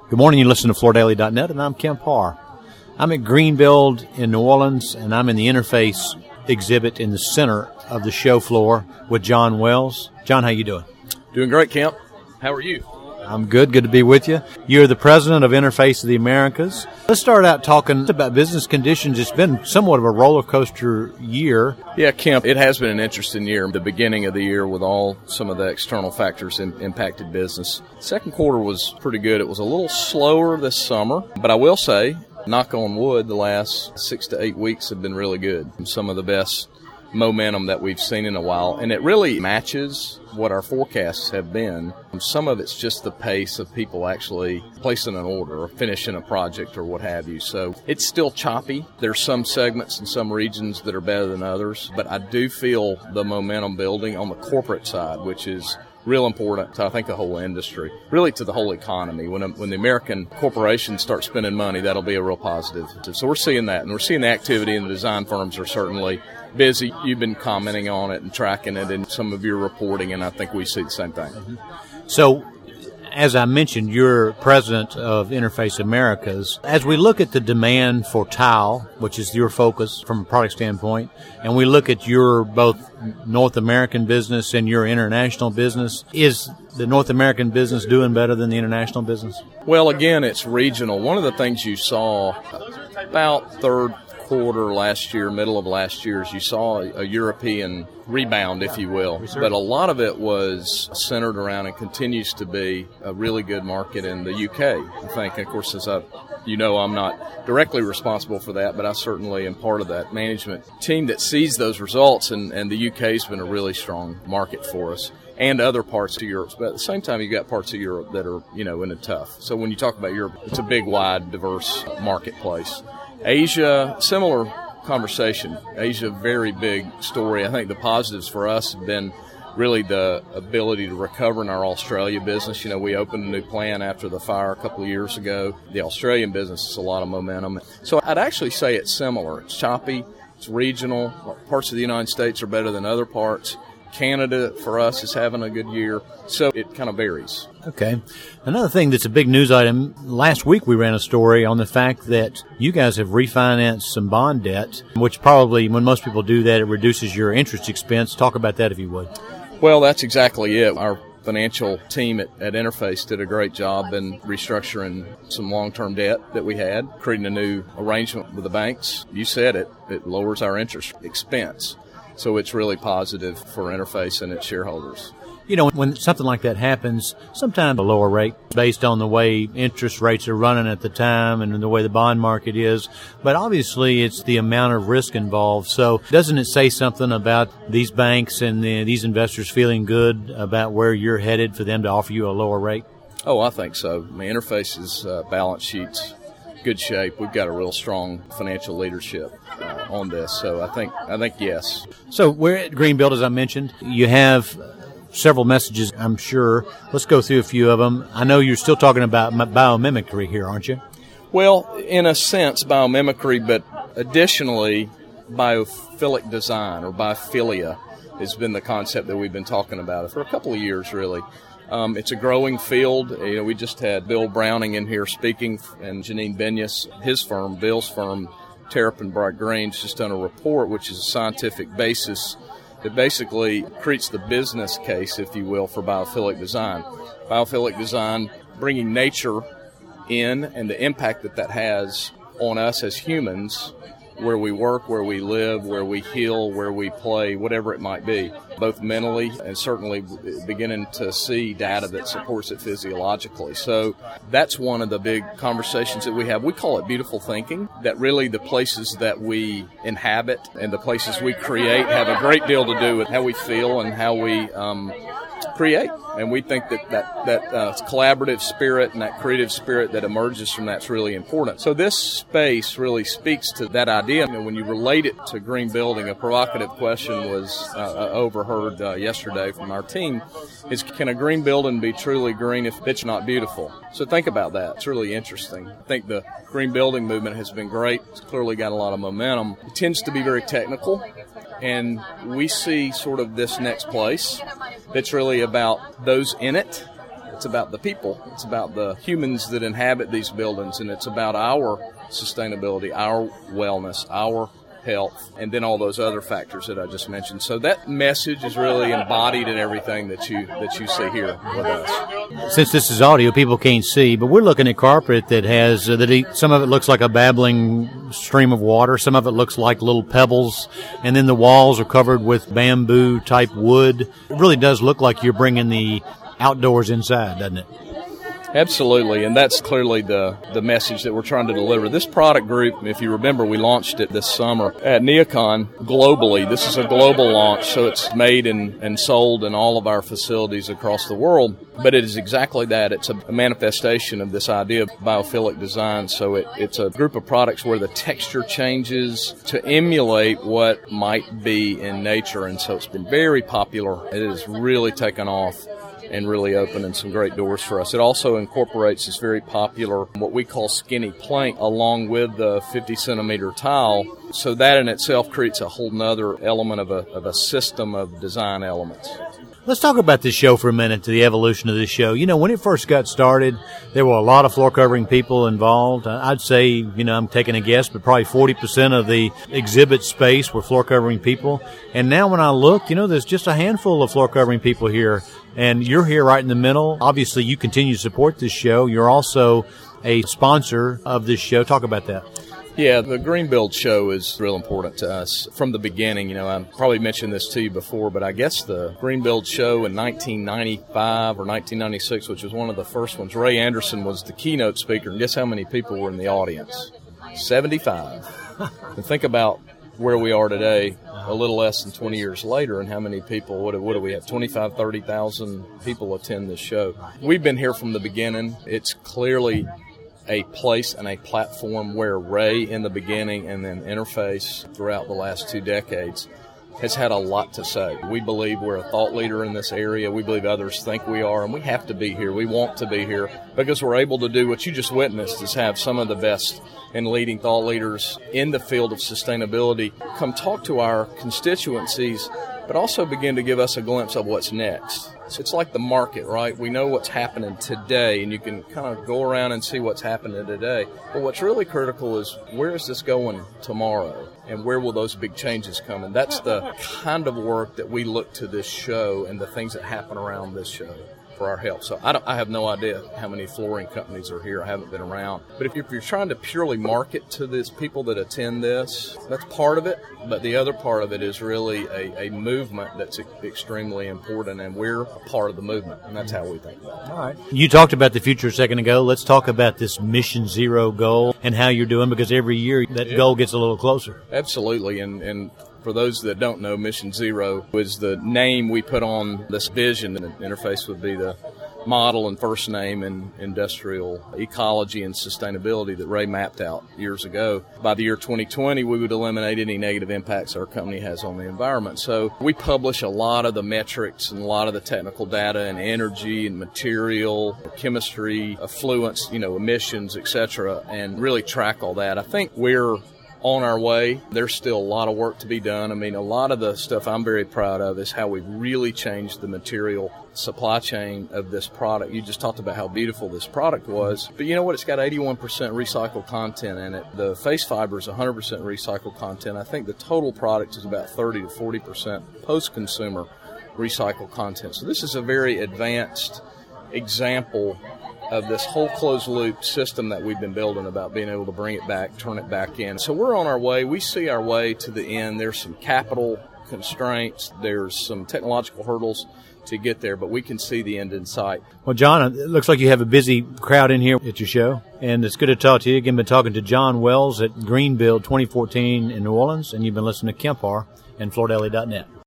Good morning. You listen to FloorDaily.net, and I'm Kemp Parr. I'm at Greenbuild in New Orleans, and I'm in the Interface exhibit in the center of the show floor with John Wells. John, how you doing? Doing great, Kemp. How are you? I'm good. Good to be with you. You're the president of Interface of the Americas. Let's start out talking about business conditions. It's been somewhat of a roller coaster year. Yeah, Kemp, it has been an interesting year. The beginning of the year with some of the external factors impacted business. Second quarter was pretty good. It was a little slower this summer, but I will say, knock on wood, the last 6 to 8 weeks have been really good. Some of the best momentum that we've seen in a while, and it really matches what our forecasts have been. Some of it's just the pace of people actually placing an order or finishing a project or what have you. So it's still choppy. There's some segments and some regions that are better than others, but I do feel the momentum building on the corporate side, which is real important to, I think, the whole industry, really to the whole economy. When the American corporations start spending money, that'll be a real positive. So we're seeing that, and we're seeing the activity, and the design firms are certainly busy. You've been commenting on it and tracking it in some of your reporting, and I think we see the same thing. So, as I mentioned, you're president of Interface Americas. As we look at the demand for tile, which is your focus from a product standpoint, and we look at your both North American business and your international business, is the North American business doing better than the international business? Well, again, it's regional. One of the things you saw about third quarter last year, middle of last year, is you saw a European rebound, if you will. But a lot of it was centered around and continues to be a really good market in the UK, I think. And of course, I'm not directly responsible for that, but I certainly am part of that management team that sees those results, and the UK has been a really strong market for us. And other parts of Europe. But at the same time, you got parts of Europe that are, in a tough. So when you talk about Europe, it's a big, wide, diverse marketplace. Asia, similar conversation. Asia, very big story. I think the positives for us have been really the ability to recover in our Australia business. We opened a new plant after the fire a couple of years ago. The Australian business is a lot of momentum. So I'd actually say it's similar. It's choppy. It's regional. Parts of the United States are better than other parts. Canada, for us, is having a good year. So it kind of varies. Okay. Another thing that's a big news item, last week we ran a story on the fact that you guys have refinanced some bond debt, which probably, when most people do that, it reduces your interest expense. Talk about that if you would. Well, that's exactly it. Our financial team at Interface did a great job in restructuring some long-term debt that we had, creating a new arrangement with the banks. You said it lowers our interest expense. So it's really positive for Interface and its shareholders. When something like that happens, sometimes a lower rate based on the way interest rates are running at the time and the way the bond market is. But obviously, it's the amount of risk involved. So doesn't it say something about these banks and these investors feeling good about where you're headed for them to offer you a lower rate? Oh, I think so. Interface's balance sheet's good shape. We've got a real strong financial leadership on this. So I think yes. So we're at Greenbuild, as I mentioned. You have several messages, I'm sure. Let's go through a few of them. I know you're still talking about biomimicry here, aren't you? Well, in a sense, biomimicry, but additionally, biophilic design or biophilia has been the concept that we've been talking about for a couple of years, really. It's a growing field. We just had Bill Browning in here speaking, and Janine Benyus, his firm, Bill's firm, Terrapin Bright Greens, just done a report, which is a scientific basis that basically creates the business case, if you will, for biophilic design. Biophilic design, bringing nature in and the impact that has on us as humans, where we work, where we live, where we heal, where we play, whatever it might be, both mentally and certainly beginning to see data that supports it physiologically. So that's one of the big conversations that we have. We call it beautiful thinking, that really the places that we inhabit and the places we create have a great deal to do with how we feel and how we create. And we think that collaborative spirit and that creative spirit that emerges from that's really important. So this space really speaks to that idea. When you relate it to green building, a provocative question was overheard yesterday from our team, is can a green building be truly green if it's not beautiful? So think about that. It's really interesting. I think the green building movement has been great. It's clearly got a lot of momentum. It tends to be very technical. And we see sort of this next place that's really about those in it It's about the people. It's about the humans that inhabit these buildings, and it's about our sustainability, our wellness, our health, and then all those other factors that I just mentioned. So that message is really embodied in everything that you see here with us. Since this is audio, people can't see, but we're looking at carpet that has some of it looks like a babbling stream of water, some of it looks like little pebbles, and then the walls are covered with bamboo type wood. It really does look like you're bringing the outdoors inside, doesn't it? Absolutely, and that's clearly the message that we're trying to deliver. This product group, if you remember, we launched it this summer at NeoCon globally. This is a global launch, so it's made and sold in all of our facilities across the world. But it is exactly that. It's a manifestation of this idea of biophilic design. So it's a group of products where the texture changes to emulate what might be in nature. And so it's been very popular. It has really taken off and really opening some great doors for us. It also incorporates this very popular, what we call skinny plank, along with the 50-centimeter tile. So that in itself creates a whole nother element of a system of design elements. Let's talk about this show for a minute, the evolution of this show. You know, when it first got started, there were a lot of floor covering people involved. I'd say, you know, I'm taking a guess, but probably 40% of the exhibit space were floor covering people. And now when I look, you know, there's just a handful of floor covering people here. And you're here right in the middle. Obviously, you continue to support this show. You're also a sponsor of this show. Talk about that. Yeah, the Greenbuild show is real important to us from the beginning. You know, I probably mentioned this to you before, but I guess the Greenbuild show in 1995 or 1996, which was one of the first ones, Ray Anderson was the keynote speaker. And guess how many people were in the audience? 75. And think about where we are today, a little less than 20 years later, and how many people, what do we have, 25, 30,000 people attend this show. We've been here from the beginning. It's clearly a place and a platform where Ray in the beginning and then Interface throughout the last 2 decades has had a lot to say. We believe we're a thought leader in this area. We believe others think we are, and we have to be here. We want to be here because we're able to do what you just witnessed, is have some of the best and leading thought leaders in the field of sustainability come talk to our constituencies, but also begin to give us a glimpse of what's next. So it's like the market, right? We know what's happening today, and you can kind of go around and see what's happening today. But what's really critical is, where is this going tomorrow, and where will those big changes come? And that's the kind of work that we look to this show and the things that happen around this show for our help. So I have no idea how many flooring companies are here. I haven't been around. But if you're trying to purely market to these people that attend this, that's part of it. But the other part of it is really a movement that's extremely important, and we're a part of the movement, and that's how we think about it. All right. You talked about the future a second ago. Let's talk about this Mission Zero goal and how you're doing, because every year that goal gets a little closer. Absolutely. And for those that don't know, Mission Zero was the name we put on this vision. And Interface would be the model and first name in industrial ecology and sustainability that Ray mapped out years ago. By the year 2020, we would eliminate any negative impacts our company has on the environment. So we publish a lot of the metrics and a lot of the technical data and energy and material, chemistry, effluents, emissions, etc., and really track all that. I think we're on our way. There's still a lot of work to be done. I mean, a lot of the stuff I'm very proud of is how we've really changed the material supply chain of this product. You just talked about how beautiful this product was, but you know what? It's got 81% recycled content in it. The face fiber is 100% recycled content. I think the total product is about 30 to 40% post-consumer recycled content. So this is a very advanced example of this whole closed-loop system that we've been building, about being able to bring it back, turn it back in. So we're on our way. We see our way to the end. There's some capital constraints. There's some technological hurdles to get there, but we can see the end in sight. Well, John, it looks like you have a busy crowd in here at your show, and it's good to talk to you. Again, been talking to John Wells at Greenbuild 2014 in New Orleans, and you've been listening to Kemp Harr and FloorDaily.net.